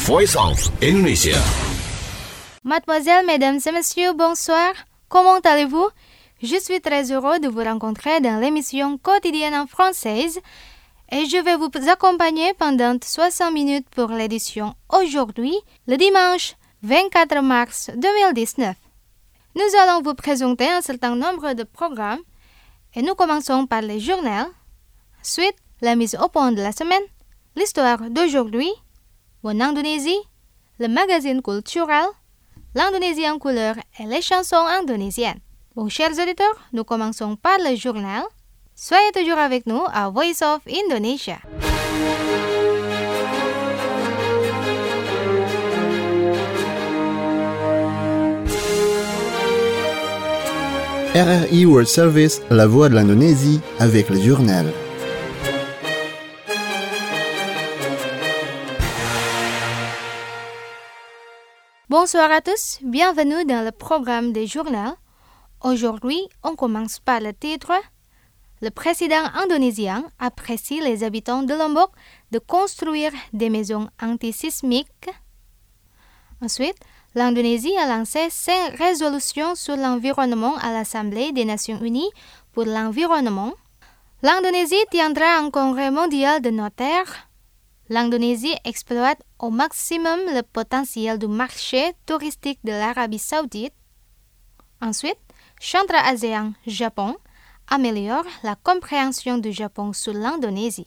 Voice of Indonesia. Mademoiselles, mesdames et messieurs, bonsoir. Comment allez-vous? Je suis très heureux de vous rencontrer dans l'émission quotidienne en française et je vais vous accompagner pendant 60 minutes pour l'édition aujourd'hui, le dimanche 24 mars 2019. Nous allons vous présenter un certain nombre de programmes et nous commençons par les journaux, ensuite la mise au point de la semaine, l'histoire d'aujourd'hui, en Indonésie, le magazine culturel, l'Indonésie en couleur et les chansons indonésiennes. Bon, chers auditeurs, nous commençons par le journal. Soyez toujours avec nous à Voice of Indonesia. RRI World Service, la voix de l'Indonésie, avec le journal. Bonsoir à tous, bienvenue dans le programme des journaux. Aujourd'hui, on commence par le titre. Le président indonésien apprécie les habitants de Lombok de construire des maisons antisismiques. Ensuite, l'Indonésie a lancé 5 résolutions sur l'environnement à l'Assemblée des Nations Unies pour l'environnement. L'Indonésie tiendra un congrès mondial de notaires. L'Indonésie exploite au maximum le potentiel du marché touristique de l'Arabie Saoudite. Ensuite, Chandra-ASEAN-Japon améliore la compréhension du Japon sur l'Indonésie.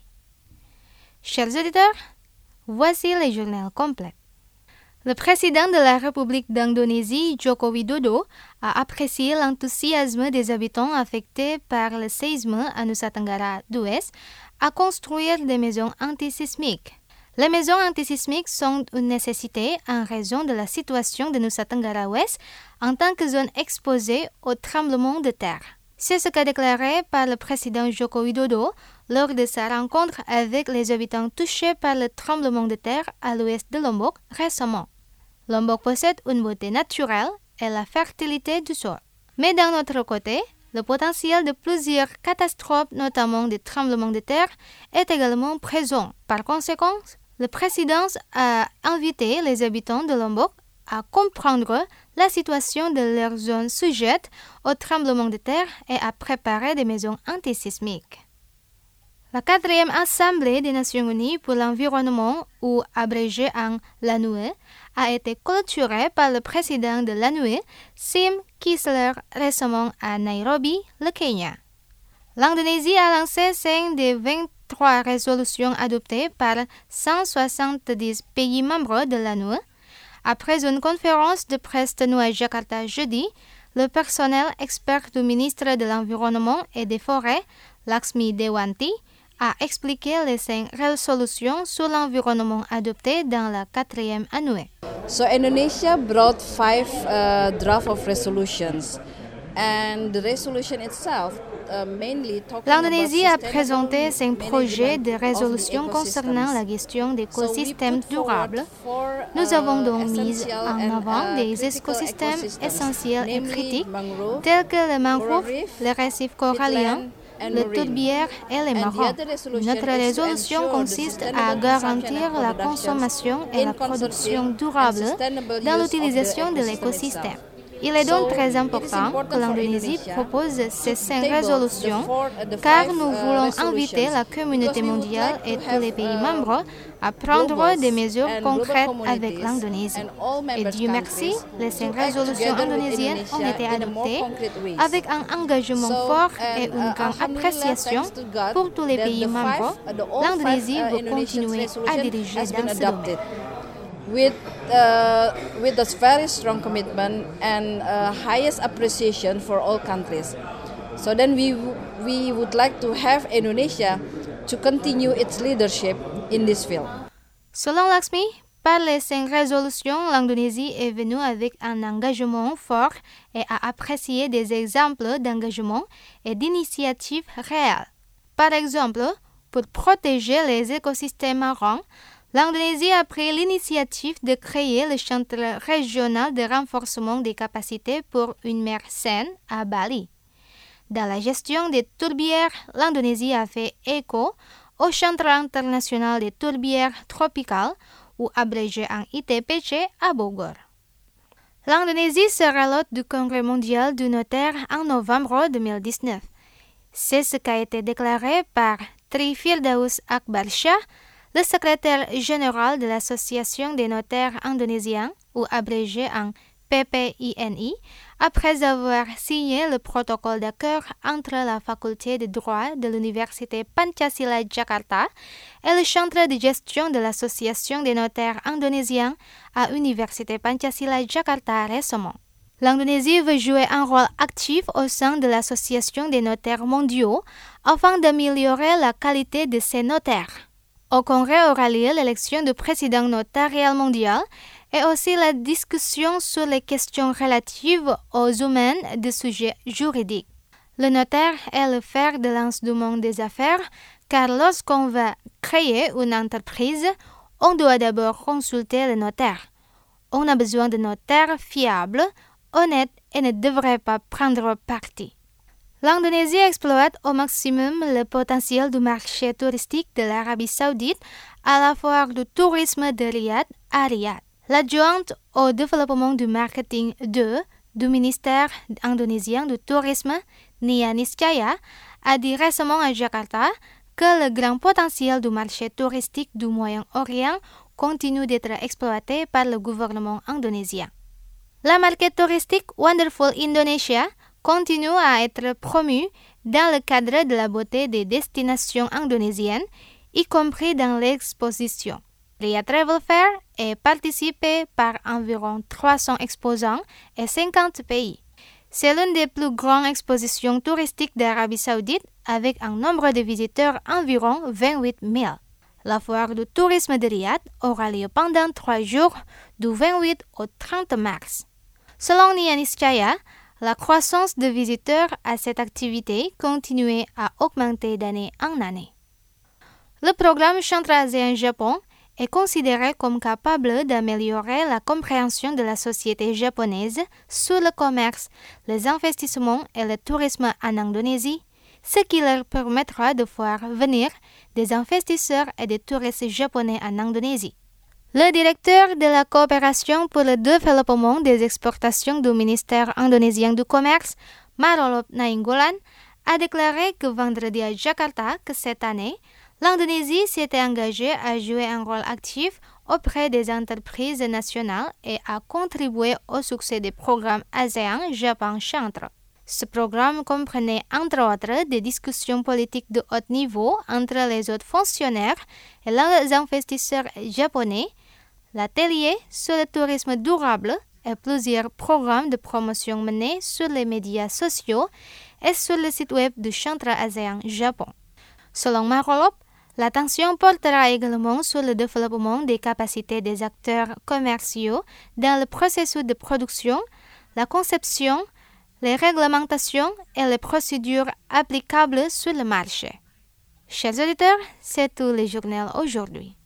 Chers auditeurs, voici les journaux complets. Le président de la République d'Indonésie, Joko Widodo, a apprécié l'enthousiasme des habitants affectés par le séisme à Nusa Tenggara d'Ouest à construire des maisons antisismiques. Les maisons antisismiques sont une nécessité en raison de la situation de Nusa Tenggara Ouest en tant que zone exposée aux tremblements de terre. C'est ce qu'a déclaré par le président Joko Widodo lors de sa rencontre avec les habitants touchés par le tremblement de terre à l'ouest de Lombok récemment. Lombok possède une beauté naturelle et la fertilité du sol. Mais d'un autre côté, le potentiel de plusieurs catastrophes, notamment des tremblements de terre, est également présent. Par conséquent, le président a invité les habitants de Lombok à comprendre la situation de leur zone sujette aux tremblements de terre et à préparer des maisons antisismiques. La 4e Assemblée des Nations Unies pour l'environnement, ou abrégée en l'ANUE, a été clôturée par le président de l'ANUE, Sim Kisler, récemment à Nairobi, le Kenya. L'Indonésie a lancé 5 des 23 résolutions adoptées par 170 pays membres de l'ANUE. Après une conférence de presse tenue à Jakarta jeudi, le personnel expert du ministre de l'Environnement et des Forêts, Laxmi Dewanti, a expliqué les 5 résolutions sur l'environnement adoptées dans la 4e ANUE. So Indonesia brought 5 draft of resolutions, and the resolution itself mainly talking L'Indonésie a about présenté 5 projets de résolution of concernant la gestion des écosystèmes durables. Nous avons donc mis en avant des écosystèmes essentiels et critiques tels que les mangroves, les récifs coralliens, le tourbière et les marrons. Notre résolution consiste à garantir la consommation et la production durable dans l'utilisation de l'écosystème. Il est donc très important que l'Indonésie propose ces 5 résolutions car nous voulons inviter la communauté mondiale et tous les pays membres à prendre des mesures concrètes avec l'Indonésie. Et Dieu merci, les 5 résolutions indonésiennes ont été adoptées avec un engagement fort et une grande appréciation pour tous les pays membres. L'Indonésie veut continuer à diriger dans ce domaine. With this very strong commitment and highest appreciation for all countries. So then we would like to have Indonesia to continue its leadership in this field. Selon Laxmi, par les 5 résolutions, l'Indonésie est venue avec un engagement fort et a apprécié des exemples d'engagement et d'initiatives réelles. Par exemple, pour protéger les écosystèmes marins, l'Indonésie a pris l'initiative de créer le Centre régional de renforcement des capacités pour une mer saine à Bali. Dans la gestion des tourbières, l'Indonésie a fait écho au Centre international des tourbières tropicales ou abrégé en ITPC à Bogor. L'Indonésie sera l'hôte du Congrès mondial du notaire en novembre 2019. C'est ce qui a été déclaré par Tri Firdaus Akbar Shah, le secrétaire général de l'Association des notaires indonésiens, ou abrégé en PPINI, après avoir signé le protocole d'accord entre la faculté de droit de l'Université Pancasila Jakarta et le centre de gestion de l'Association des notaires indonésiens à l'Université Pancasila Jakarta récemment. L'Indonésie veut jouer un rôle actif au sein de l'Association des notaires mondiaux afin d'améliorer la qualité de ses notaires. Au Congrès aura lieu l'élection du président notarial mondial et aussi la discussion sur les questions relatives aux domaines de sujets juridiques. Le notaire est le fer de lance du monde des affaires, car lorsqu'on va créer une entreprise, on doit d'abord consulter le notaire. On a besoin de notaires fiables, honnêtes et ne devrait pas prendre parti. L'Indonésie exploite au maximum le potentiel du marché touristique de l'Arabie Saoudite à la foire du tourisme de Riyad à Riyad. L'adjointe au développement du marketing du ministère indonésien du tourisme, Nia Niscaya, a dit récemment à Jakarta que le grand potentiel du marché touristique du Moyen-Orient continue d'être exploité par le gouvernement indonésien. La marque touristique Wonderful Indonesia continue à être promue dans le cadre de la beauté des destinations indonésiennes, y compris dans l'exposition. Riyadh Travel Fair est participé par environ 300 exposants et 50 pays. C'est l'une des plus grandes expositions touristiques d'Arabie Saoudite avec un nombre de visiteurs environ 28 000. La foire du tourisme de Riyad aura lieu pendant 3 jours du 28 au 30 mars. Selon Nia Niscaya, la croissance de visiteurs à cette activité continue à augmenter d'année en année. Le programme Centre-Asie-Japon est considéré comme capable d'améliorer la compréhension de la société japonaise sur le commerce, les investissements et le tourisme en Indonésie, ce qui leur permettra de voir venir des investisseurs et des touristes japonais en Indonésie. Le directeur de la coopération pour le développement des exportations du ministère indonésien du commerce, Marolop Nainggolan, a déclaré que vendredi à Jakarta que cette année, l'Indonésie s'était engagée à jouer un rôle actif auprès des entreprises nationales et à contribuer au succès des programmes ASEAN-Japon Centre. Ce programme comprenait entre autres des discussions politiques de haut niveau entre les autres fonctionnaires et les investisseurs japonais, l'atelier sur le tourisme durable et plusieurs programmes de promotion menés sur les médias sociaux et sur le site web du Centre ASEAN Japon. Selon Marolop, l'attention portera également sur le développement des capacités des acteurs commerciaux dans le processus de production, la conception, les réglementations et les procédures applicables sur le marché. Chers auditeurs, c'est tout le journal aujourd'hui.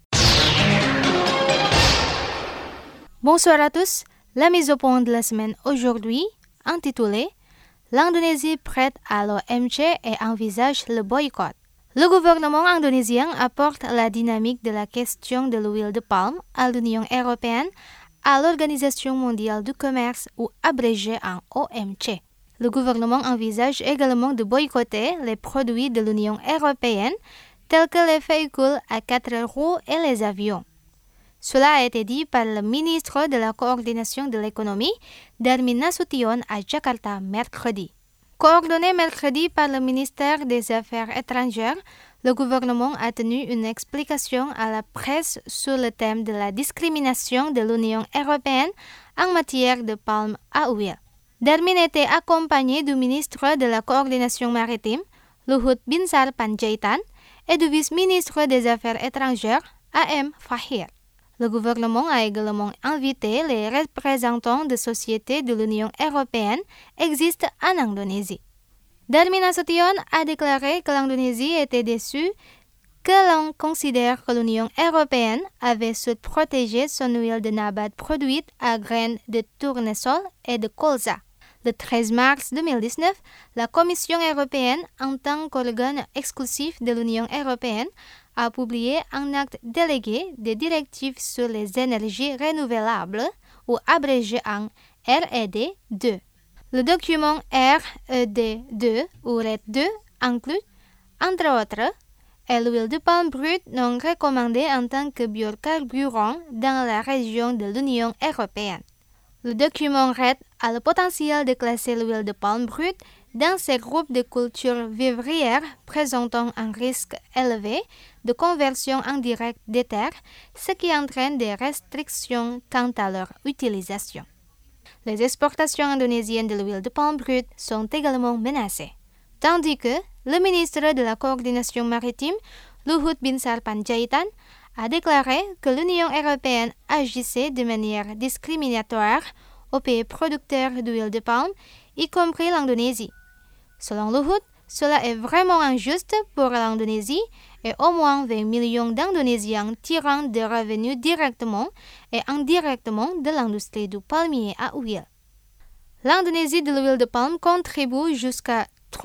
Bonsoir à tous. La mise au point de la semaine aujourd'hui, intitulée « L'Indonésie prête à l'OMC et envisage le boycott ». Le gouvernement indonésien apporte la dynamique de la question de l'huile de palme à l'Union européenne, à l'Organisation mondiale du commerce ou abrégé en OMC. Le gouvernement envisage également de boycotter les produits de l'Union européenne tels que les véhicules à 4 roues et les avions. Cela a été dit par le ministre de la Coordination de l'économie, Darmin Nasution, à Jakarta mercredi. Coordonné mercredi par le ministère des Affaires étrangères, le gouvernement a tenu une explication à la presse sur le thème de la discrimination de l'Union européenne en matière de palme à huile. Darmin était accompagné du ministre de la Coordination maritime, Luhut Binsar Panjaitan, et du vice-ministre des Affaires étrangères, A.M. Fahir. Le gouvernement a également invité les représentants de sociétés de l'Union européenne existent en Indonésie. Darmin Nasution a déclaré que l'Indonésie était déçue que l'on considère que l'Union européenne avait su protéger son huile de nabat produite à graines de tournesol et de colza. Le 13 mars 2019, la Commission européenne, en tant qu'organe exclusif de l'Union européenne, a publié un acte délégué des directives sur les énergies renouvelables, ou abrégé en RED 2. Le document RED 2 ou RED 2 inclut, entre autres, l'huile de palme brute non recommandée en tant que biocarburant dans la région de l'Union européenne. Le document RED a le potentiel de classer l'huile de palme brute dans ces groupes de cultures vivrières présentant un risque élevé de conversion indirecte des terres, ce qui entraîne des restrictions quant à leur utilisation. Les exportations indonésiennes de l'huile de palme brute sont également menacées, tandis que le ministre de la Coordination maritime, Luhut Binsar Panjaitan, a déclaré que l'Union européenne agissait de manière discriminatoire aux pays producteurs d'huile de palme, y compris l'Indonésie. Selon Luhut, cela est vraiment injuste pour l'Indonésie et au moins 20 millions d'Indonésiens tirant des revenus directement et indirectement de l'industrie du palmier à huile. L'Indonésie de l'huile de palme contribue jusqu'à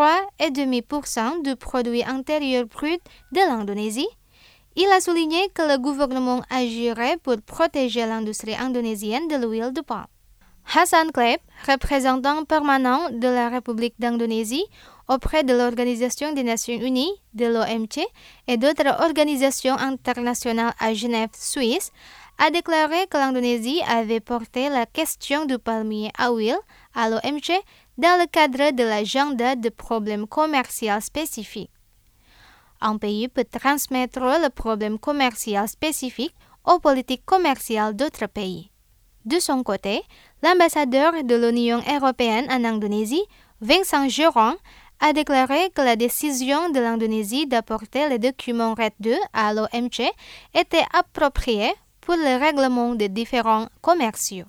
3,5% du produit intérieur brut de l'Indonésie. Il a souligné que le gouvernement agirait pour protéger l'industrie indonésienne de l'huile de palme. Hassan Kleb, représentant permanent de la République d'Indonésie auprès de l'Organisation des Nations Unies, de l'OMC et d'autres organisations internationales à Genève, Suisse, a déclaré que l'Indonésie avait porté la question du palmier à huile à l'OMC dans le cadre de l'agenda de problèmes commerciaux spécifiques. Un pays peut transmettre le problème commercial spécifique aux politiques commerciales d'autres pays. De son côté, l'ambassadeur de l'Union européenne en Indonésie, Vincent Geron, a déclaré que la décision de l'Indonésie d'apporter les documents RED 2 à l'OMC était appropriée pour le règlement des différends commerciaux.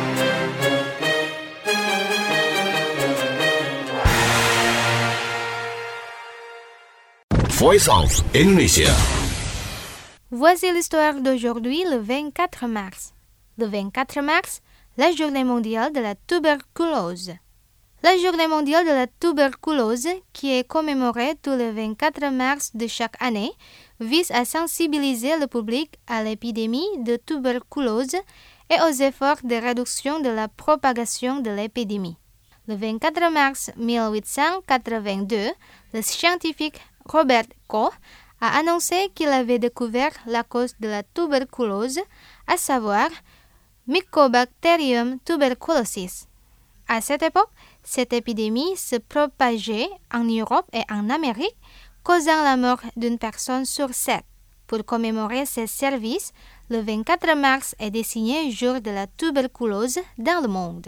Voice of Indonesia. Voici l'histoire d'aujourd'hui, le 24 mars. Le 24 mars, la journée mondiale de la tuberculose. La journée mondiale de la tuberculose, qui est commémorée tous le 24 mars de chaque année, vise à sensibiliser le public à l'épidémie de tuberculose et aux efforts de réduction de la propagation de l'épidémie. Le 24 mars 1882, le scientifique Robert Koch a annoncé qu'il avait découvert la cause de la tuberculose, à savoir Mycobacterium tuberculosis. À cette époque, cette épidémie se propageait en Europe et en Amérique, causant la mort d'une personne sur 7. Pour commémorer ces services, le 24 mars est désigné jour de la tuberculose dans le monde.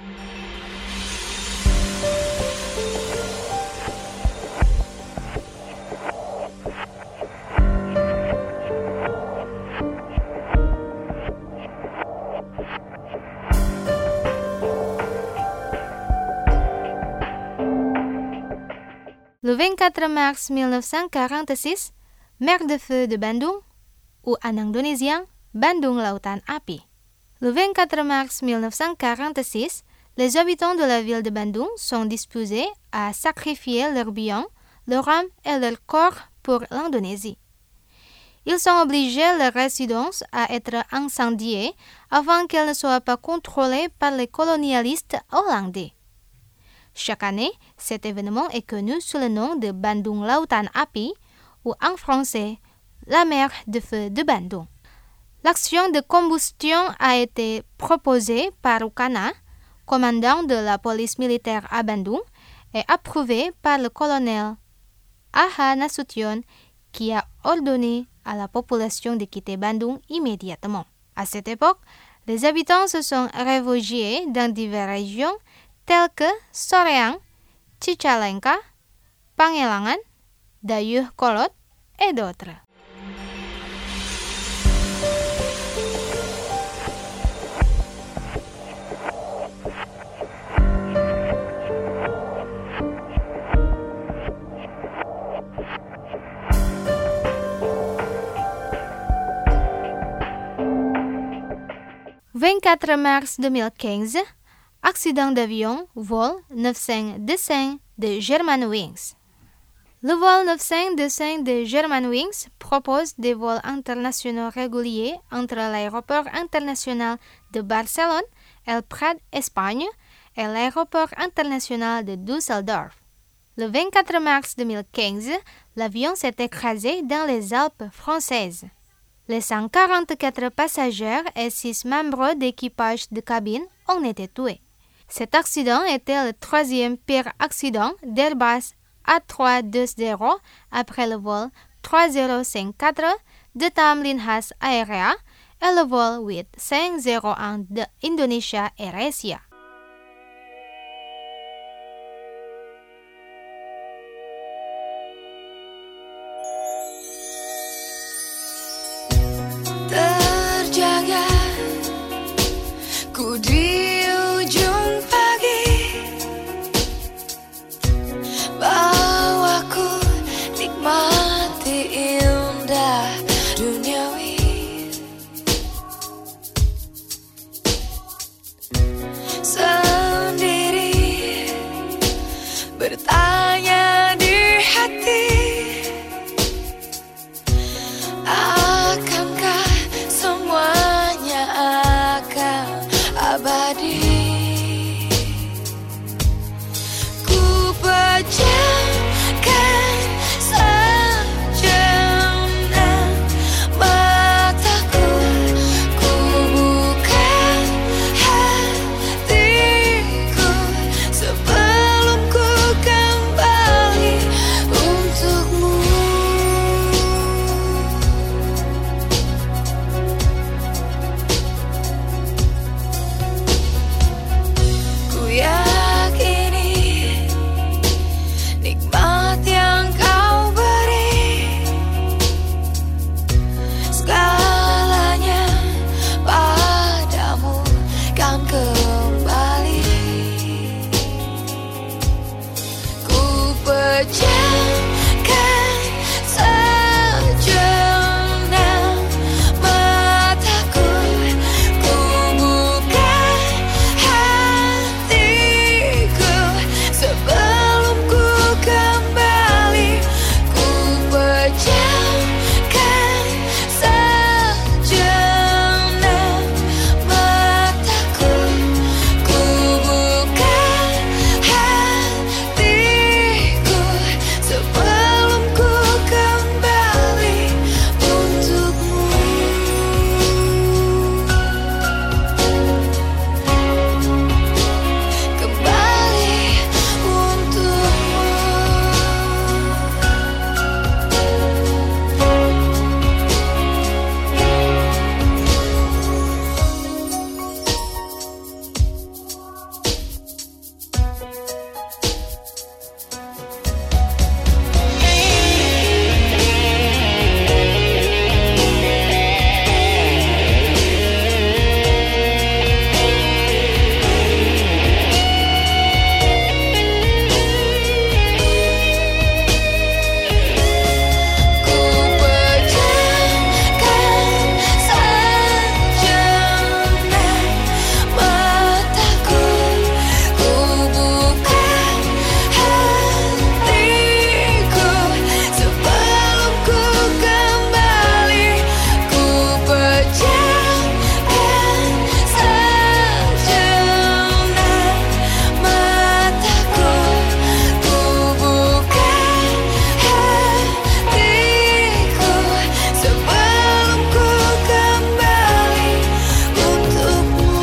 Le 24 mars 1946, mer de feu de Bandung, ou en indonésien, Bandung Lautan Api. Le 24 mars 1946, les habitants de la ville de Bandung sont disposés à sacrifier leurs biens, leur âme et leur corps pour l'Indonésie. Ils sont obligés leurs résidences à être incendiées avant qu'elles ne soient pas contrôlées par les colonialistes hollandais. Chaque année, cet événement est connu sous le nom de Bandung Lautan Api, ou en français, la mer de feu de Bandung. L'action de combustion a été proposée par Ukana, commandant de la police militaire à Bandung, et approuvée par le colonel Aha Nasution, qui a ordonné à la population de quitter Bandung immédiatement. À cette époque, les habitants se sont réfugiés dans diverses régions telles que Soreang, Cicalengka, Pangelangan, Dayuh Kolot et d'autres. Le 24 mars 2015, accident d'avion, vol 925 de Germanwings. Le vol 9525 de Germanwings propose des vols internationaux réguliers entre l'aéroport international de Barcelone, El Prat, Espagne, et l'aéroport international de Düsseldorf. Le 24 mars 2015, l'avion s'est écrasé dans les Alpes françaises. Les 144 passagers et 6 membres d'équipage de cabine ont été tués. Cet accident était le 3e pire accident d'Airbus A320 après le vol 3054 de Tamlinhas Aérea et le vol 8501 de Indonesia AirAsia. Terjaga ku di ujung pagi, bawaku nikmati indah duniawi. Sendiri bertanya di hati, akankah semuanya akan abadi? Ku pejamkan sejenak mataku, ku buka hatiku sebelum ku kembali untukmu. Ku yakini nikmat yang kau beri, segalanya padamu kan kembali. Ku pejamkan sejenak mataku, ku buka hatiku sebelum ku kembali. Ku pejamkan sejenak mataku, ku buka hatiku sebelum ku kembali untukmu. Kembali untukmu. Ku pejamkan sejenak mataku, ku buka hatiku sebelum ku kembali. Ku pejamkan sejenak mataku, ku buka hatiku sebelum ku kembali untukmu.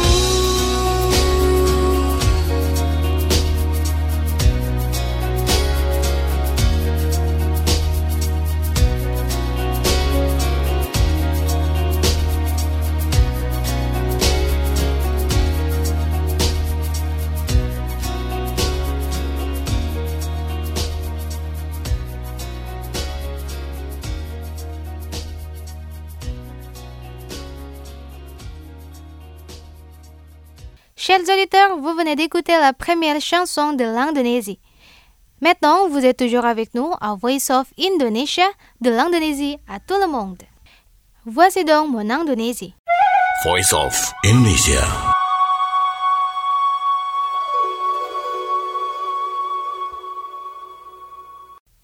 Chers auditeurs, vous venez d'écouter la première chanson de l'Indonésie. Maintenant, vous êtes toujours avec nous à Voice of Indonesia, de l'Indonésie à tout le monde. Voici donc mon Indonésie. Voice of Indonesia.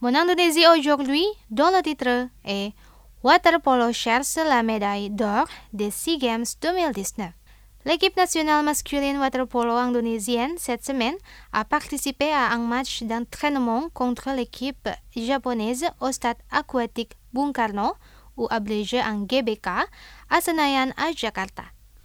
Mon Indonésie aujourd'hui, dont le titre est Water Polo cherche la médaille d'or des SEA Games 2019. L'équipe nationale masculine water polo indonésienne cette semaine a participé à un match d'entraînement contre l'équipe japonaise au stade aquatique Bung Karno, ou abrégé en GBK, à Senayan à Jakarta.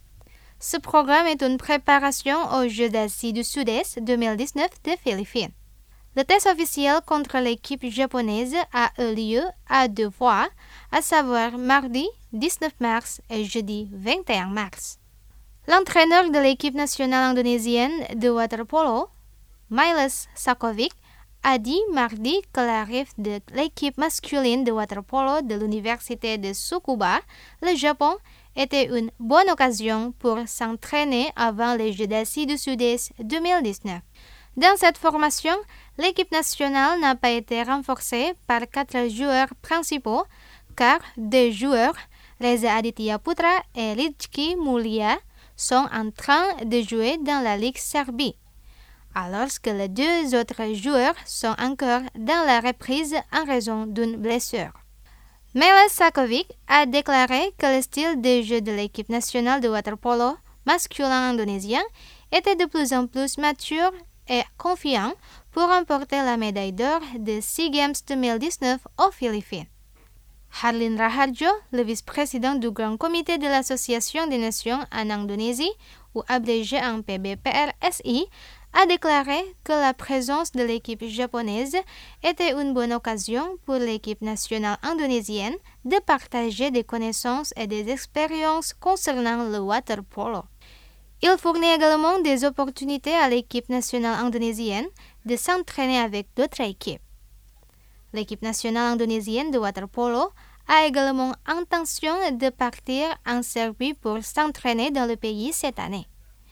Ce programme est une préparation aux Jeux d'Asie du Sud-Est 2019 des Philippines. Le test officiel contre l'équipe japonaise a eu lieu à 2 fois, à savoir mardi 19 mars et jeudi 21 mars. L'entraîneur de l'équipe nationale indonésienne de water polo, Miles Sakovic, a dit mardi que l'arrivée de l'équipe masculine de water polo de l'université de Tsukuba, le Japon, était une bonne occasion pour s'entraîner avant les Jeux d'Asie du Sud-Est 2019. Dans cette formation, l'équipe nationale n'a pas été renforcée par 4 joueurs principaux, car 2 joueurs, Reza Aditya Putra et Rizky Mulia, sont en train de jouer dans la Ligue Serbie, alors que les 2 autres joueurs sont encore dans la reprise en raison d'une blessure. Miles Sakovic a déclaré que le style de jeu de l'équipe nationale de water polo masculin indonésien était de plus en plus mature et confiant pour remporter la médaille d'or de SEA Games 2019 aux Philippines. Harlin Raharjo, le vice-président du Grand Comité de l'Association des Nations en Indonésie, ou abrégé en PBPRSI, a déclaré que la présence de l'équipe japonaise était une bonne occasion pour l'équipe nationale indonésienne de partager des connaissances et des expériences concernant le water polo. Il fournit également des opportunités à l'équipe nationale indonésienne de s'entraîner avec d'autres équipes. L'équipe nationale indonésienne de water polo a également intention de partir en Serbie pour s'entraîner dans le pays cette année.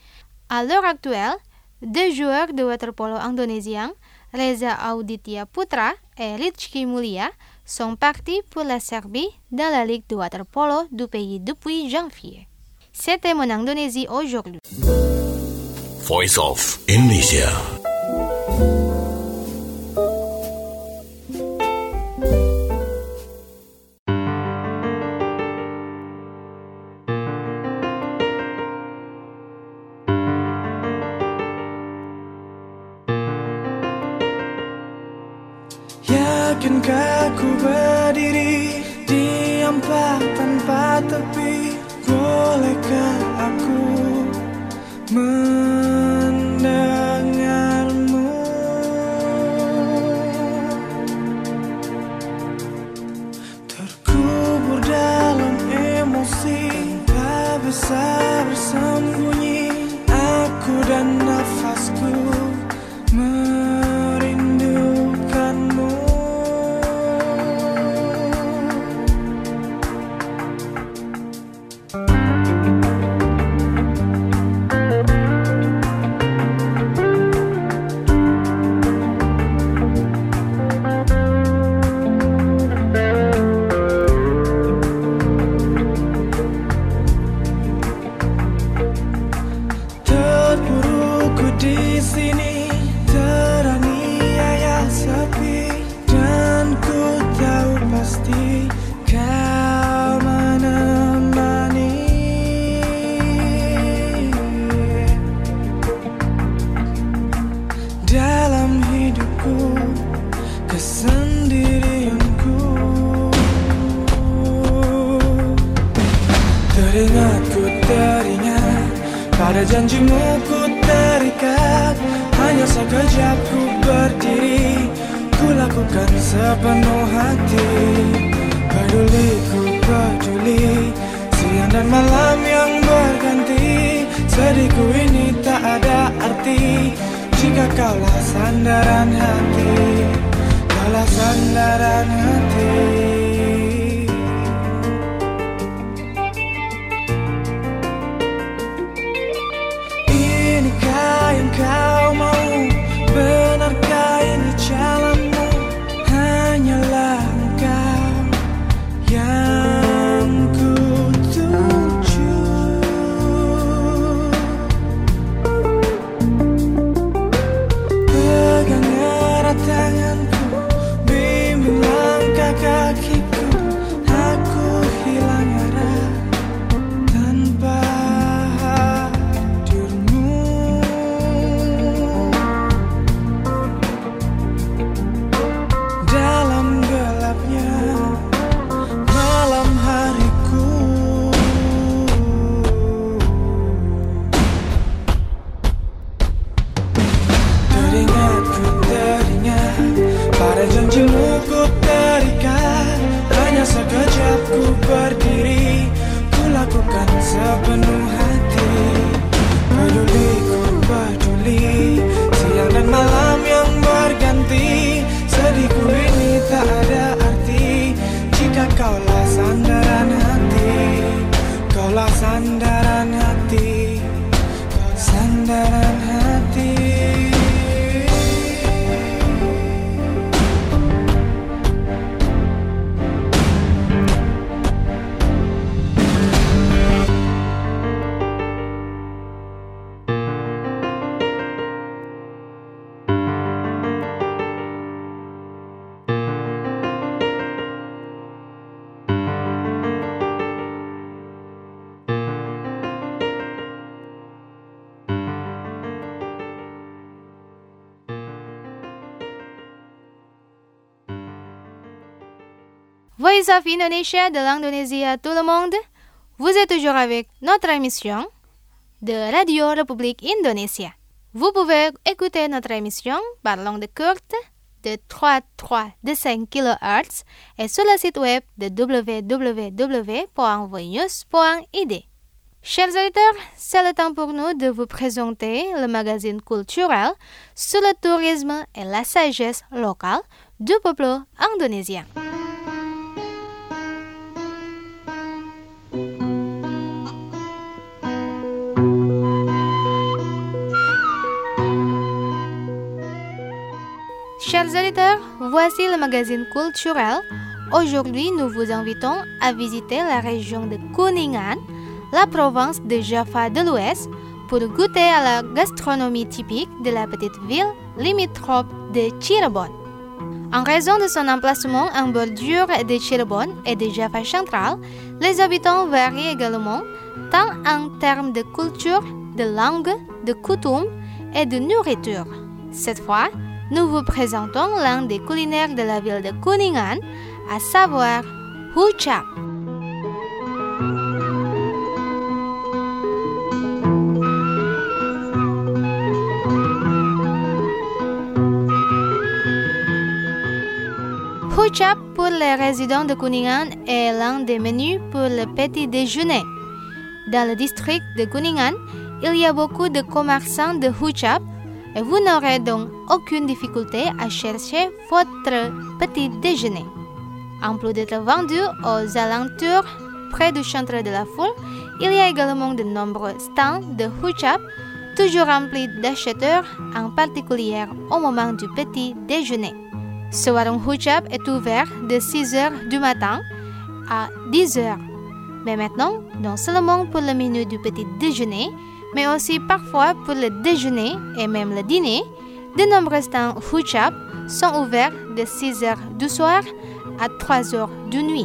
À l'heure actuelle, 2 joueurs de water polo indonésiens, Reza Aditya Putra et Rizky Mulia, sont partis pour la Serbie dans la Ligue de water polo du pays depuis janvier. C'était Mon Indonésie aujourd'hui. Voice of Indonesia. Yakinkah ku berdiri di empat tanpa tepi? Bolehkah aku mendengarmu? Terkubur dalam emosi, tak bisa bersembunyi. Aku dan nafasku merindukanmu. Di sini teraniaya sepi, dan ku tahu pasti kau menemani. Dalam hidupku, kesendirianku, teringat pada janjimu ku terikat. Hanya sekejap ku berdiri, ku lakukan sepenuh hati. Peduli ku peduli, siang dan malam yang berganti. Sedihku ini tak ada arti jika kaulah sandaran hati, kaulah sandaran hati. Yang kau mau, benarkah ini jalanmu? Hanyalah engkau yang ku tuju. Pegang erat tanganku, sandaran hati, sandaran hati. Voice of Indonesia de l'Indonésie à tout le monde. Vous êtes toujours avec notre émission de Radio République Indonésia. Vous pouvez écouter notre émission par l'onde courte de 3,5 kHz et sur le site web de www.voinews.id. Chers auditeurs, c'est le temps pour nous de vous présenter le magazine culturel sur le tourisme et la sagesse locale du peuple indonésien. Chers auditeurs, voici le magazine culturel. Aujourd'hui, nous vous invitons à visiter la région de Kuningan, la province de Java de l'Ouest, pour goûter à la gastronomie typique de la petite ville limitrophe de Cirebon. En raison de son emplacement en bordure de Cirebon et de Java central, les habitants varient également tant en termes de culture, de langue, de coutumes et de nourriture. Cette fois, nous vous présentons l'un des culinaires de la ville de Kuningan, à savoir Huchap. Huchap pour les résidents de Kuningan est l'un des menus pour le petit déjeuner. Dans le district de Kuningan, il y a beaucoup de commerçants de Huchap et vous n'aurez donc aucune difficulté à chercher votre petit déjeuner. En plus d'être vendu aux alentours près du centre de la foule, il y a également de nombreux stands de Huchap, toujours remplis d'acheteurs, en particulier au moment du petit déjeuner. Ce warung Huchap est ouvert de 6h du matin à 10h. Mais maintenant, non seulement pour le menu du petit déjeuner, mais aussi parfois pour le déjeuner et même le dîner, de nombreux stands Huchap sont ouverts de 6h du soir à 3h de nuit.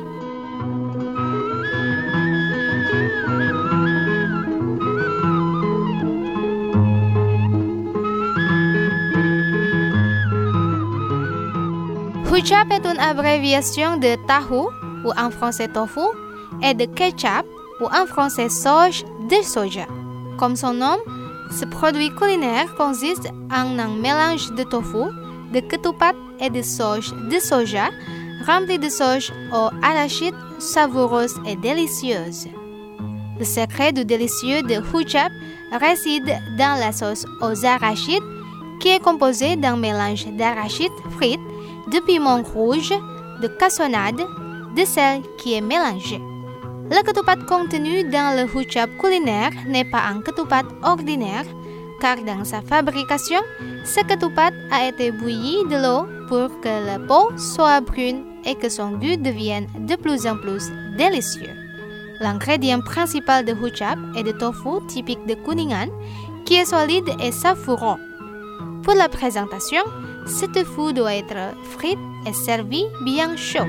Huchap est une abréviation de tahu, ou en français tofu, et de ketchup, ou en français sauce de soja. Comme son nom, ce produit culinaire consiste en un mélange de tofu, de ketupat et de sauce de soja, rempli de sauce aux arachides savoureuses et délicieuses. Le secret du délicieux de Huchap réside dans la sauce aux arachides, qui est composée d'un mélange d'arachides frites, de piment rouge, de cassonade, de sel qui est mélangé. Le ketupat contenu dans le Huchap culinaire n'est pas un ketupat ordinaire, car dans sa fabrication, ce ketupat a été bouilli de l'eau pour que la peau soit brune et que son goût devienne de plus en plus délicieux. L'ingrédient principal de Huchap est le tofu typique de Kuningan, qui est solide et savoureux. Pour la présentation, ce tofu doit être frit et servi bien chaud.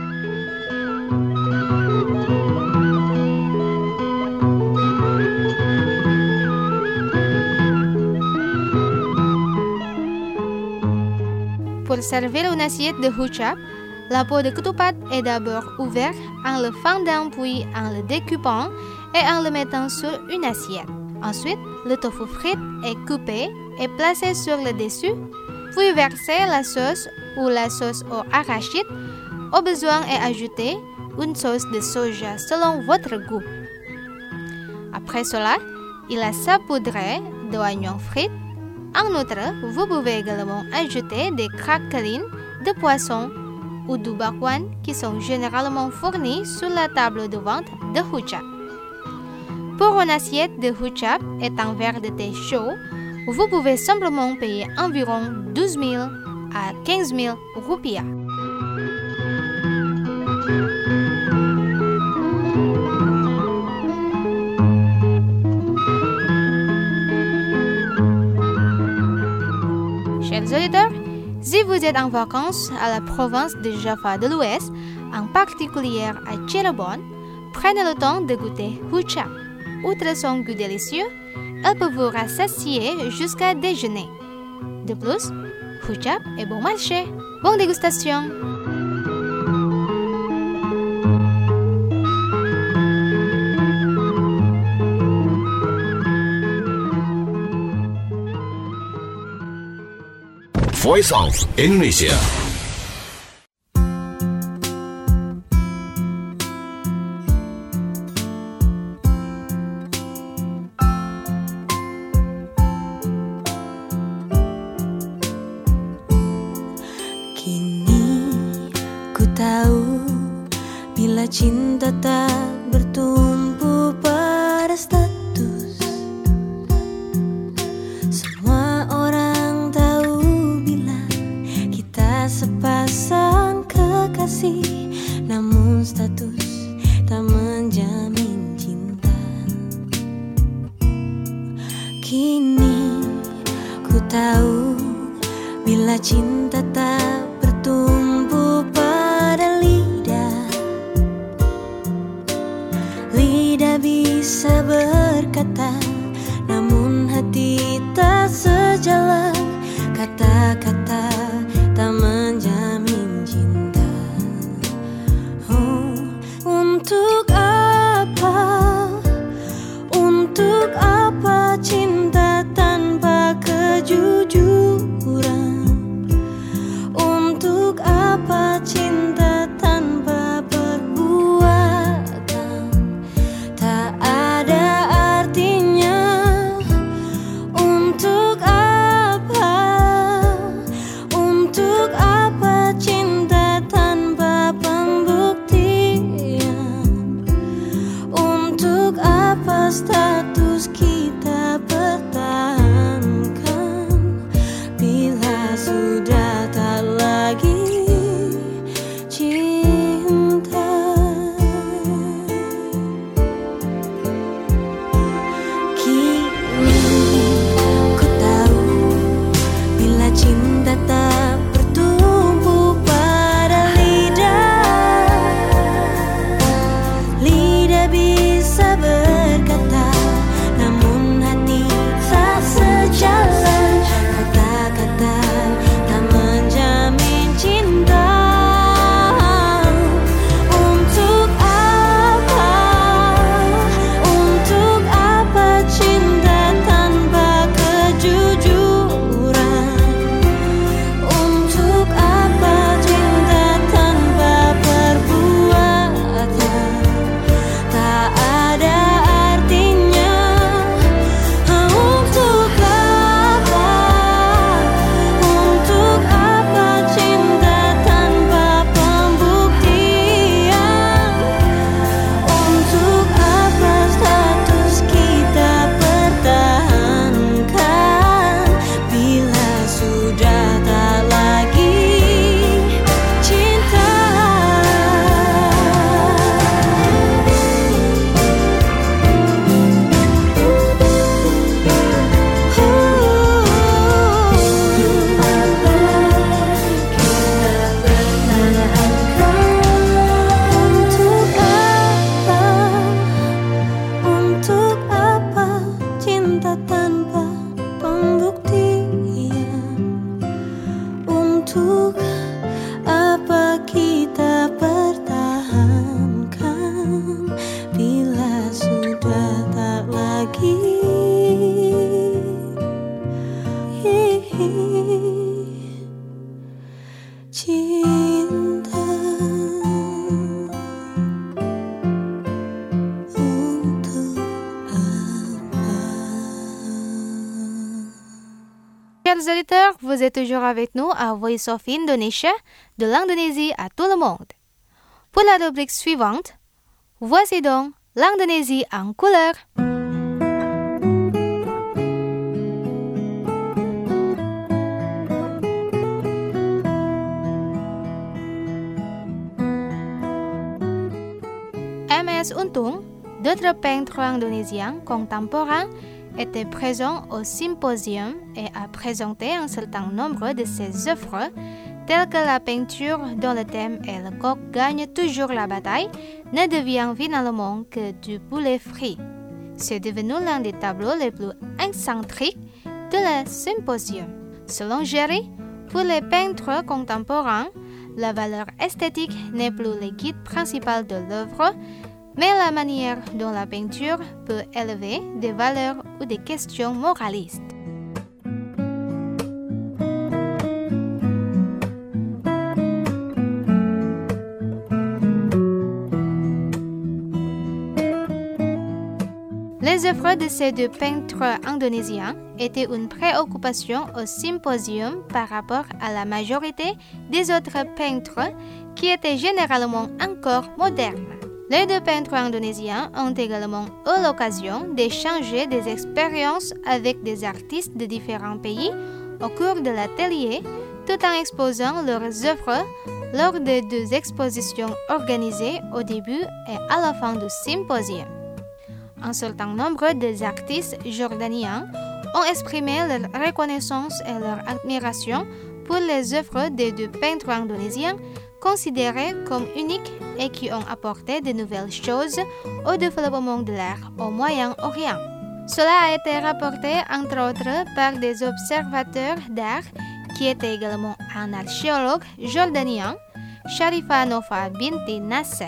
Pour servir une assiette de Huchap, la peau de ketupat est d'abord ouverte en le fendant puis en le découpant et en le mettant sur une assiette. Ensuite, le tofu frit est coupé et placé sur le dessus, puis verser la sauce ou la sauce aux arachides. Au besoin est ajouter une sauce de soja selon votre goût. Après cela, il est saupoudré d'oignons frits. En outre, vous pouvez également ajouter des craquelines de poisson ou du bakwan qui sont généralement fournis sur la table de vente de Huchap. Pour une assiette de huchap et un verre de thé chaud, vous pouvez simplement payer environ 12 000 à 15 000 rupiah. Chers auditeurs, si vous êtes en vacances à la province de Java de l'Ouest, en particulier à Cirebon, prenez le temps de goûter huchap. Outre son goût délicieux, elle peut vous rassasier jusqu'à déjeuner. De plus, huchap est bon marché. Bonne dégustation! Voice of Indonesia. Kini ku tahu bila cinta tak bertumpu pada status. Semua orang tahu bila kita sepasang kekasih, namun status tak menjamin cinta. Kini ku tahu bila cinta tak bertumpu pada lidah. Lidah bisa berkata, namun hati tak sejalan. Kata-kata tak menjamin cinta. Oh, untuk apa? Untuk apa cinta tanpa kejujuran? Untuk apa cinta tanpa perbuatan? Tak ada artinya. Untuk apa? Untuk apa cinta tanpa pembuktian? Untuk apa status kita pertahankan bila sudah tak lagi cinta? Kini ku tahu bila cinta tak bertumpu pada lidah. Lidah bisa berkata, namun hati tak sejalan. Kata-kata tak menjamin cinta. Untuk apa? Untuk apa cinta tanpa kejujuran? Untuk apa cinta tanpa perbuatan? Tak ada artinya. Untuk apa? Untuk apa cinta tanpa pembuktian? Untuk apa status kita pertahankan bila sudah tak lagi cinta? Untuk apa cinta tanpa pembuktian? Untuk apa kita pertahankan bila sudah tak lagi cinta? Untuk apa? Chers auditeurs, vous êtes toujours avec nous à Voice of Indonesia, de l'Indonésie à tout le monde. Pour la rubrique suivante, voici donc l'Indonésie en couleur. M.S. Untung, d'autres peintres indonésiens contemporains étaient présents au symposium et a présenté un certain nombre de ses œuvres, telles que la peinture dont le thème est le coq gagne toujours la bataille, ne devient finalement que du poulet frit. C'est devenu l'un des tableaux les plus excentriques de la symposium. Selon Jerry, pour les peintres contemporains, la valeur esthétique n'est plus le guide principal de l'œuvre, mais la manière dont la peinture peut élever des valeurs ou des questions moralistes. Les œuvres de ces deux peintres indonésiens étaient une préoccupation au symposium par rapport à la majorité des autres peintres qui étaient généralement encore modernes. Les deux peintres indonésiens ont également eu l'occasion d'échanger des expériences avec des artistes de différents pays au cours de l'atelier, tout en exposant leurs œuvres lors des deux expositions organisées au début et à la fin du symposium. Un certain nombre des artistes jordaniens ont exprimé leur reconnaissance et leur admiration pour les œuvres des deux peintres indonésiens considérés comme uniques et qui ont apporté de nouvelles choses au développement de l'art au Moyen-Orient. Cela a été rapporté entre autres par des observateurs d'art qui étaient également un archéologue jordanien, Sharifa Nova binti Nasser.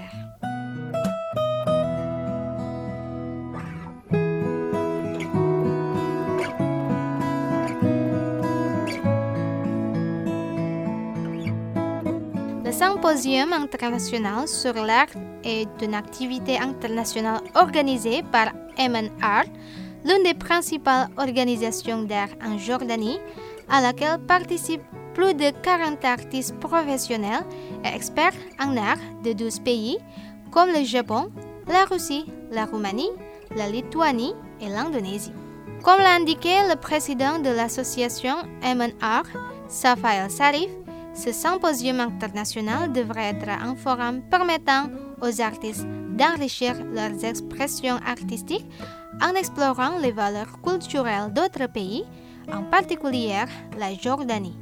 Le Symposium international sur l'art est une activité internationale organisée par M&Art, l'une des principales organisations d'art en Jordanie, à laquelle participent plus de 40 artistes professionnels et experts en art de 12 pays, comme le Japon, la Russie, la Roumanie, la Lituanie et l'Indonésie. Comme l'a indiqué le président de l'association M&Art, Safa El Sarif, ce symposium international devrait être un forum permettant aux artistes d'enrichir leurs expressions artistiques en explorant les valeurs culturelles d'autres pays, en particulier la Jordanie.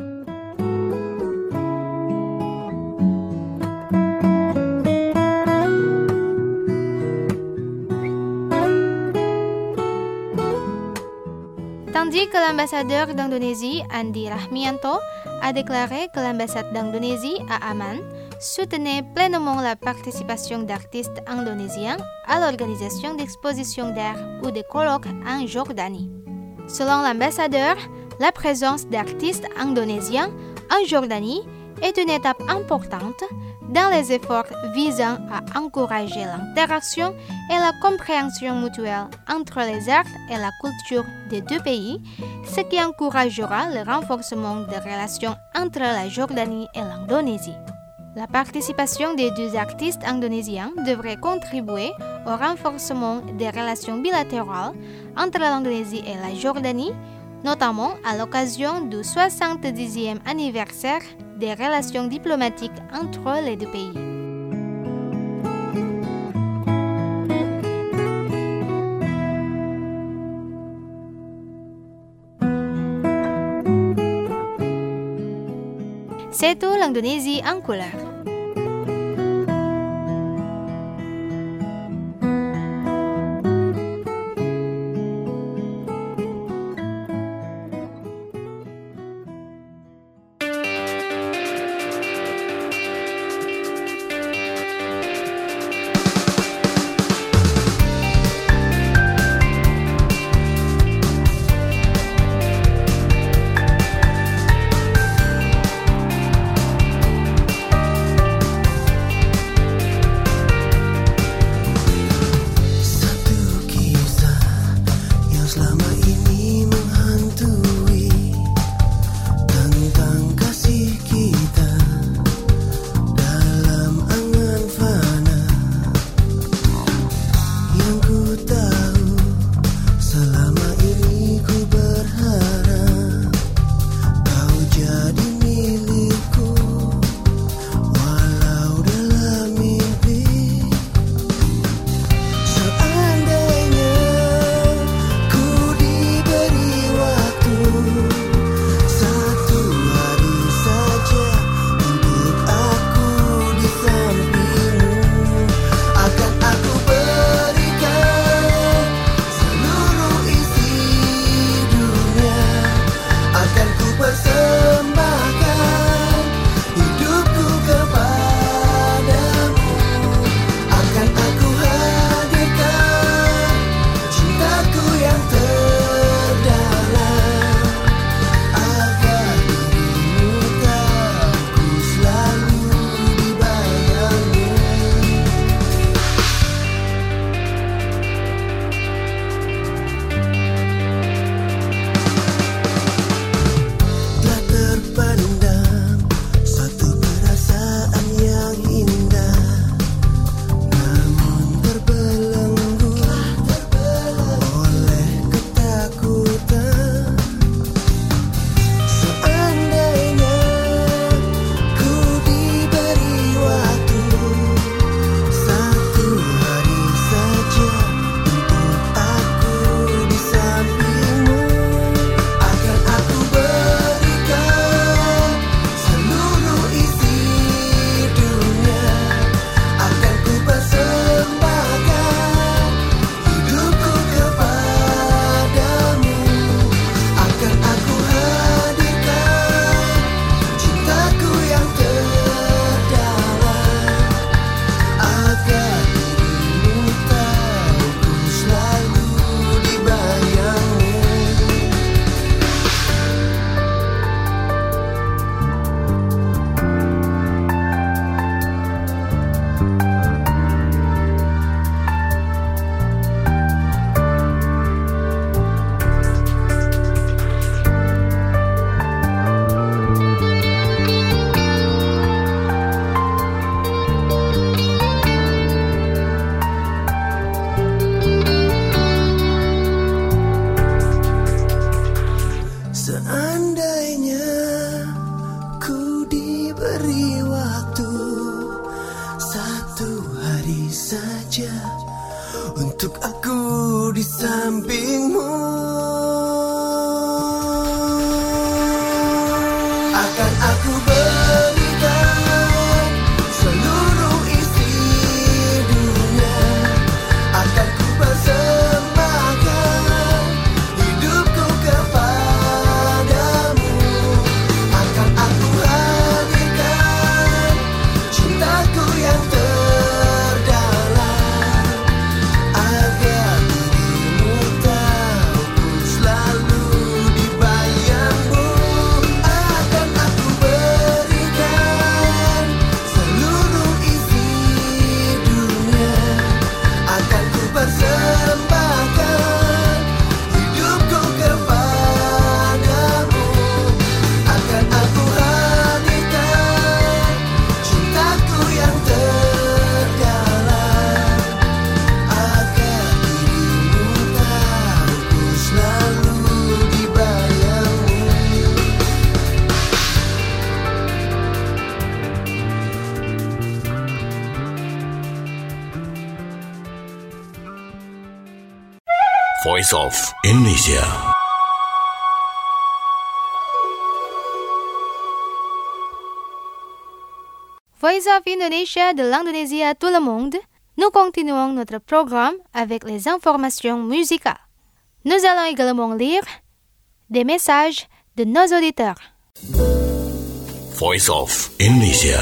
Tandis que l'ambassadeur d'Indonésie, Andi Rahmianto, a déclaré que l'ambassade d'Indonésie à Amman soutenait pleinement la participation d'artistes indonésiens à l'organisation d'expositions d'art ou de colloques en Jordanie. Selon l'ambassadeur, la présence d'artistes indonésiens en Jordanie est une étape importante dans les efforts visant à encourager l'interaction et la compréhension mutuelle entre les arts et la culture des deux pays, ce qui encouragera le renforcement des relations entre la Jordanie et l'Indonésie. La participation des deux artistes indonésiens devrait contribuer au renforcement des relations bilatérales entre l'Indonésie et la Jordanie, notamment à l'occasion du 70e anniversaire des relations diplomatiques entre les deux pays. C'est tout l'Indonésie en couleur. untuk aku di sampingmu. Akan aku berikan seluruh isi dunia, akan ku persembahkan hidupku kepadamu, akan aku hadirkan cintaku yang terdalam, agar dirimu tahu ku selalu di bayangmu. Akan aku berikan seluruh isi dunia, akan ku persembahkan hidupku kepadamu, akan aku hadirkan cintaku yang terdalam, agar dirimu tahu ku selalu di bayangmu. Voice of Indonesia. Voice of Indonesia de l'Indonésie à tout le monde, nous continuons notre programme avec les informations musicales. Nous allons également lire des messages de nos auditeurs. Voice of Indonesia.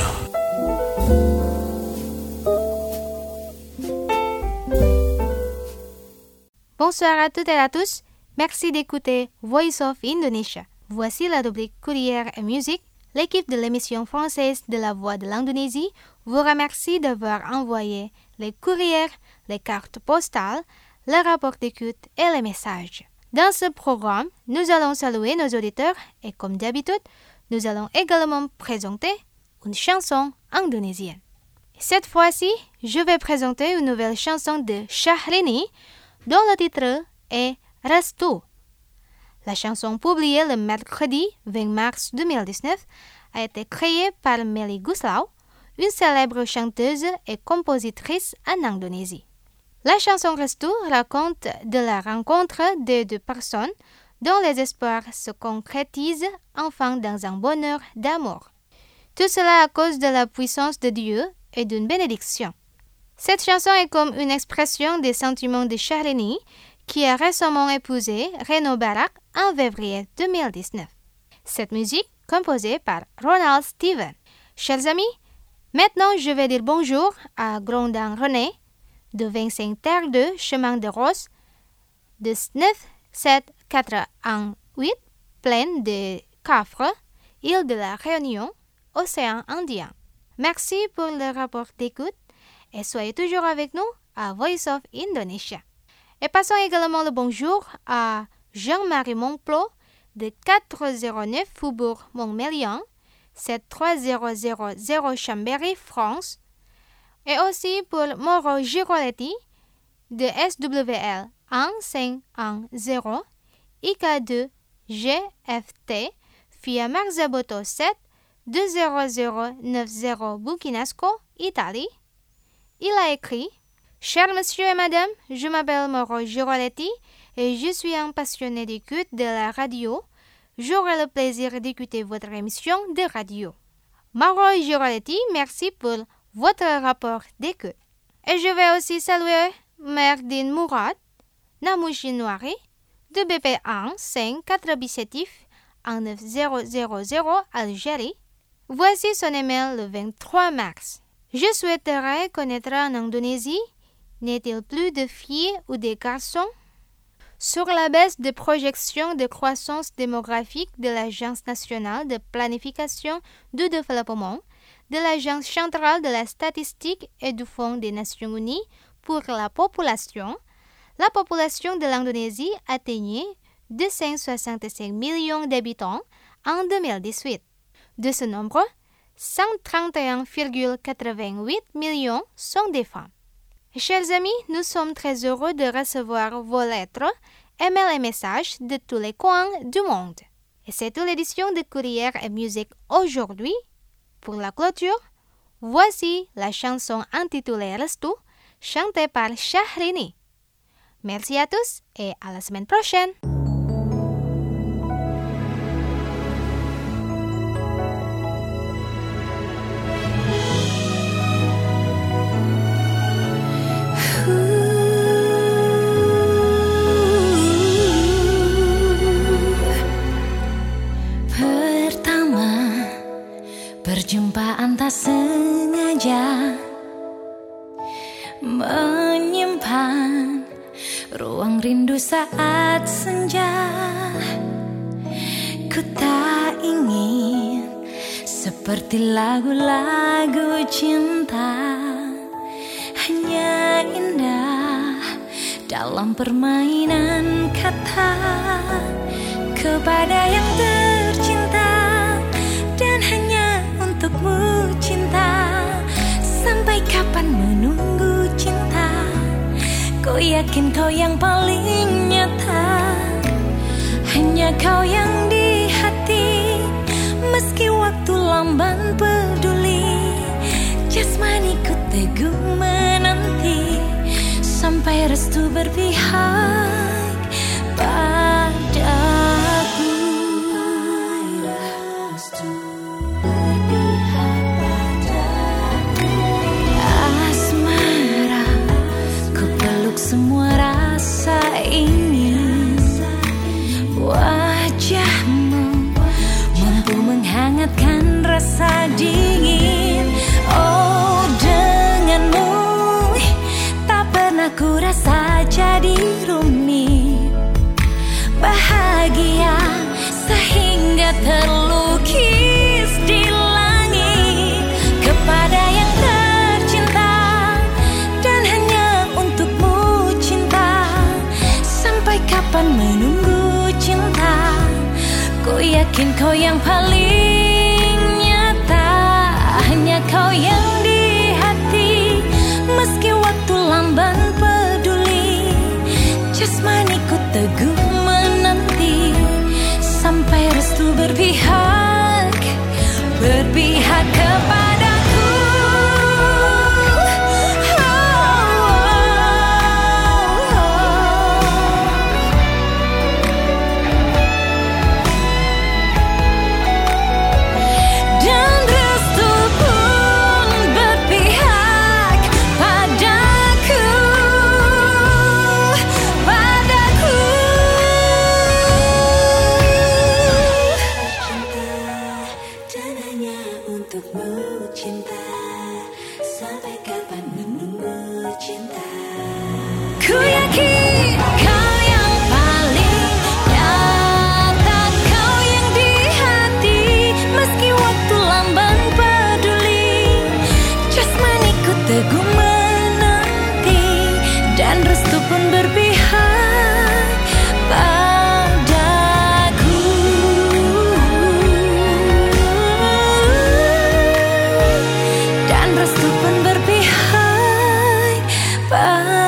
Bonsoir à toutes et à tous. Merci d'écouter Voice of Indonesia. Voici la rubrique Courrier et musique. L'équipe de l'émission française de la Voix de l'Indonésie vous remercie d'avoir envoyé les courriers, les cartes postales, les rapports d'écoute et les messages. Dans ce programme, nous allons saluer nos auditeurs et comme d'habitude, nous allons également présenter une chanson indonésienne. Cette fois-ci, je vais présenter une nouvelle chanson de Syahrini dont le titre est Restu. La chanson publiée le mercredi 20 mars 2019 a été créée par Melly Goeslaw, une célèbre chanteuse et compositrice en Indonésie. La chanson Restu raconte de la rencontre de deux personnes dont les espoirs se concrétisent enfin dans un bonheur d'amour. Tout cela à cause de la puissance de Dieu et d'une bénédiction. Cette chanson est comme une expression des sentiments de Syahrini qui a récemment épousé Reno Barak en février 2019. Cette musique, composée par Ronald Steven. Chers amis, maintenant je vais dire bonjour à Grandin René de 25 Terre 2 Chemin de Rose de 9748 Plaine de Cafre, île de la Réunion, Océan Indien. Merci pour le rapport d'écoute et soyez toujours avec nous à Voice of Indonesia. Et passons également le bonjour à Jean-Marie Monplot de 409 Faubourg Montmélian, 73000 Chambéry, France, et aussi pour Mauro Giroletti de SWL 1510 IK2 GFT via Marzaboto 7 20090 Bukinasco, Italie. Il a écrit « Chers monsieur et madame, je m'appelle Mauro Giroletti et je suis un passionné d'écoute de la radio. J'aurai le plaisir d'écouter votre émission de radio. » Mauro Giroletti, merci pour votre rapport d'écoute. Et je vais aussi saluer Merdine Mourad, Namouchi Noiri, de BP1 597 19000 Algérie. Voici son email le 23 mars. Je souhaiterais connaître en Indonésie, n'est-il plus de filles ou de garçons? Sur la base des projections de croissance démographique de l'Agence nationale de planification du développement, de l'Agence centrale de la statistique et du Fonds des Nations unies pour la population de l'Indonésie atteignait 265 millions d'habitants en 2018. De ce nombre, 131,88 millions sont des femmes. Chers amis, nous sommes très heureux de recevoir vos lettres, emails et messages de tous les coins du monde. Et c'est toute l'édition de Courrier et Musique aujourd'hui. Pour la clôture, voici la chanson intitulée Restu, chanté par Shahrini. Merci à tous et à la semaine prochaine. Perjumpaan tak sengaja menyimpan ruang rindu saat senja. Ku tak ingin seperti lagu-lagu cinta, hanya indah dalam permainan kata. Kepada yang tercinta dan hanya untukmu cinta, sampai kapan menunggu cinta? Ku yakin kau yang paling nyata, hanya kau yang di hati. Meski waktu lamban peduli, jasmaniku teguh menanti sampai restu berpihak padaku. Semua rasa ingin wajahmu mampu menghangatkan rasa dingin. Oh, denganmu tak pernah ku rasa jadi rumit, bahagia sehingga terlukis di langit. Kepada yang tercinta dan hanya untukmu cinta, sampai kapan menunggu cinta? Ku yakin kau yang paling nyata, hanya kau yang di hati. Meski waktu lamban peduli, jasmaniku teguh menanti sampai restu berpihak kepadaku. Ku yakin kau yang paling nyata, kau yang di hati. Meski waktu lamban peduli, jasmaniku teguh menanti dan restu pun berpihak padaku. Dan restu pun berpihak padaku.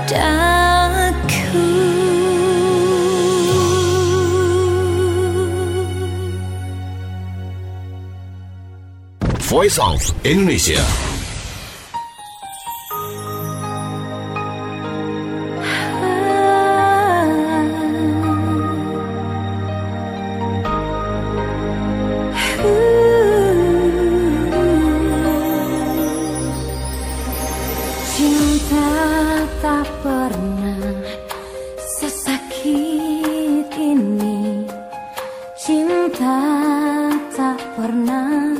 Voice of Indonesia. Cinta tak pernah sesakit ini, cinta tak pernah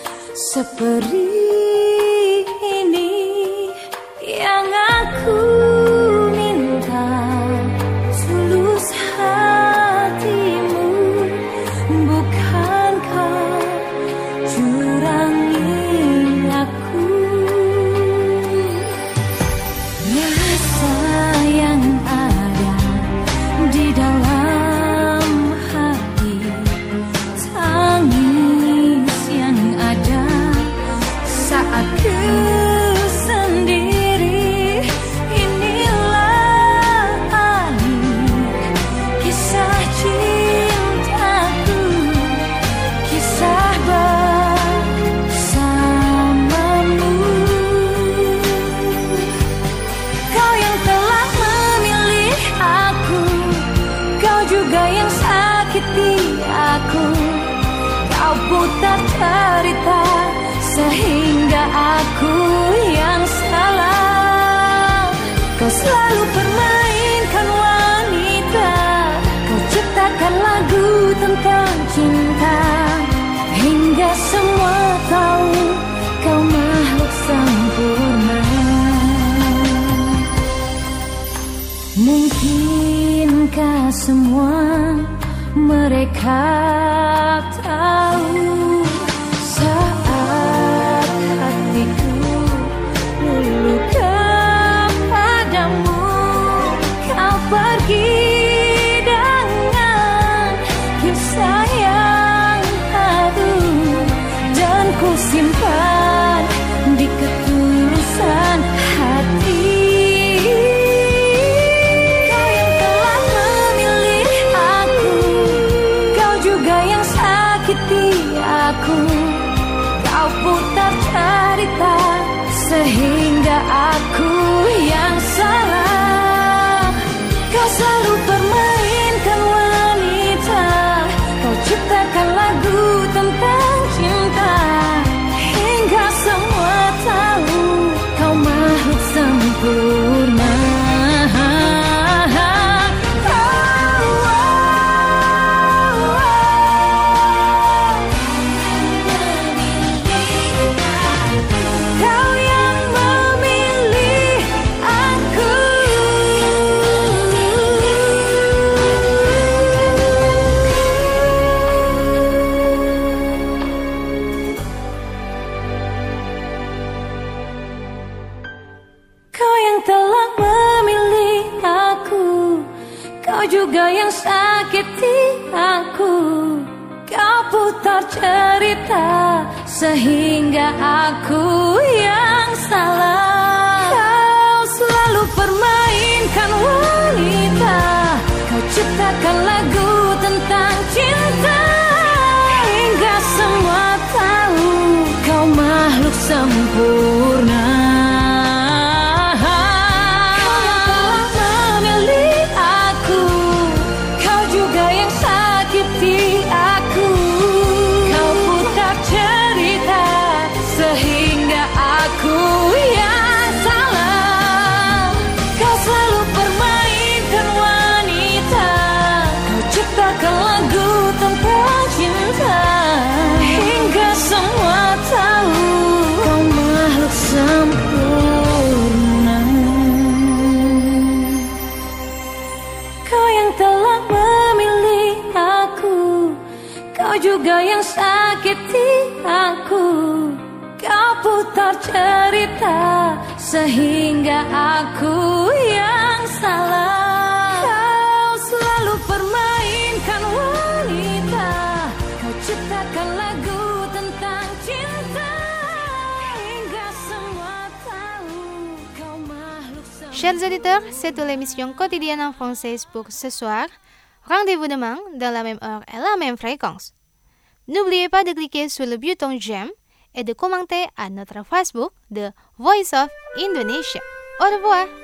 seperti ini. Yang aku minta tulus hatimu, bukan kau curangi aku. Rasa yang ada di dalam hati, tangis yang ada saat ku sendiri. Inilah akhir kisah cintaku, kisah bersamamu. putar cerita sehingga aku yang salah. Kau selalu permainkan wanita, kau ciptakan lagu tentang cinta, hingga semua tahu kau makhluk sempurna. Mungkinkah semua mereka tahu saat hatiku luluh kepadamu, kau pergi dengan kisah yang haru, dan ku simpan di ketulusan hati. Kau putar cerita sehingga aku yang salah. Kau selalu permainkan wanita, kau ciptakan lagu tentang cinta, hingga semua tahu kau makhluk sempurna. Juga yang sakiti aku, kau putar cerita sehingga aku yang salah. Kau selalu permainkan wanita, kau ciptakan lagu tentang cinta, hingga semua tahu kau makhluk sempurna. Sempurna. Kau yang telah memilih aku, kau juga yang sakiti aku, kau putar cerita sehingga aku yang salah. Kau selalu permainkan wanita, kau ciptakan lagu tentang cinta. Chers auditeurs, c'est toute l'émission quotidienne en français pour ce soir. Rendez-vous demain dans la même heure et la même fréquence. N'oubliez pas de cliquer sur le bouton j'aime et de commenter à notre Facebook de Voice of Indonesia. Au revoir!